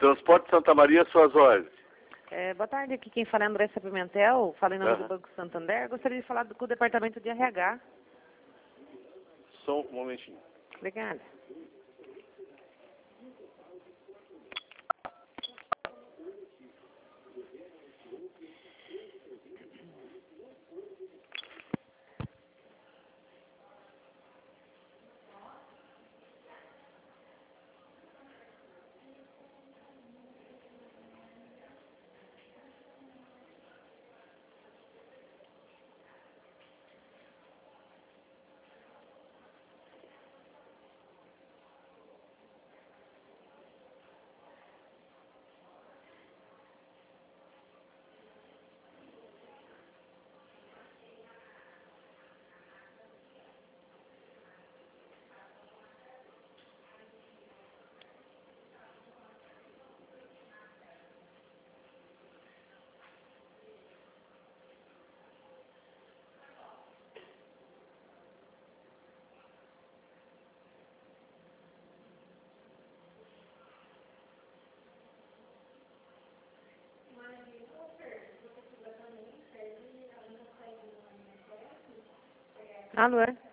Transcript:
Transporte Santa Maria, suas ordens. Boa tarde, aqui quem fala é Andressa Pimentel, falo em nome do Banco Santander. Gostaria de falar com o departamento de RH. Só um momentinho. Obrigada. Alô?